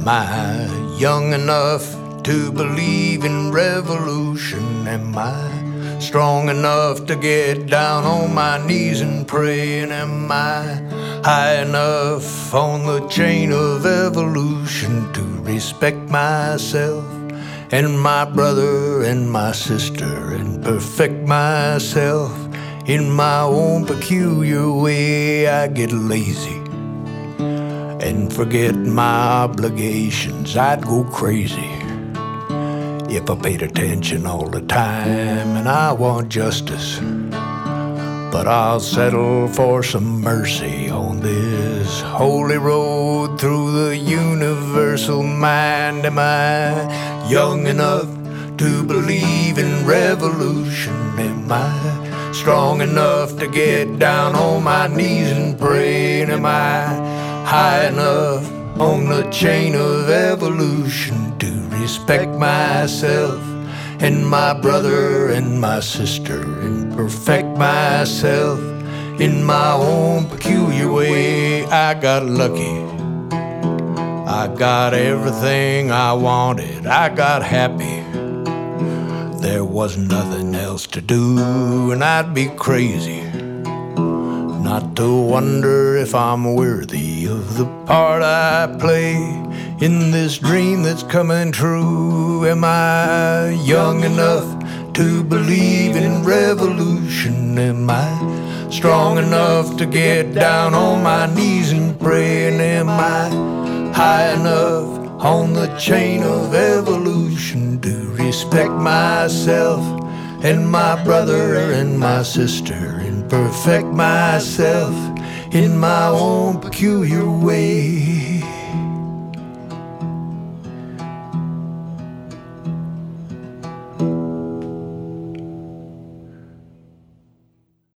Am I young enough to believe in revolution? Am I strong enough to get down on my knees and pray? And am I high enough on the chain of evolution to respect myself and my brother and my sister and perfect myself in my own peculiar way? I get lazy and forget my obligations. I'd go crazy if I paid attention all the time. And I want justice, but I'll settle for some mercy on this holy road through the universal mind. Am I young enough to believe in revolution? Am I strong enough to get down on my knees and pray? And am I high enough on the chain of evolution to respect myself and my brother and my sister and perfect myself in my own peculiar way? I got lucky, I got everything I wanted, I got happy. There was nothing else to do, and I'd be crazy not to wonder if I'm worthy of the part I play in this dream that's coming true. Am I young enough to believe in revolution? Am I strong enough to get down on my knees and pray? And am I high enough on the chain of evolution to respect myself and my brother and my sister and perfect myself in my own peculiar way?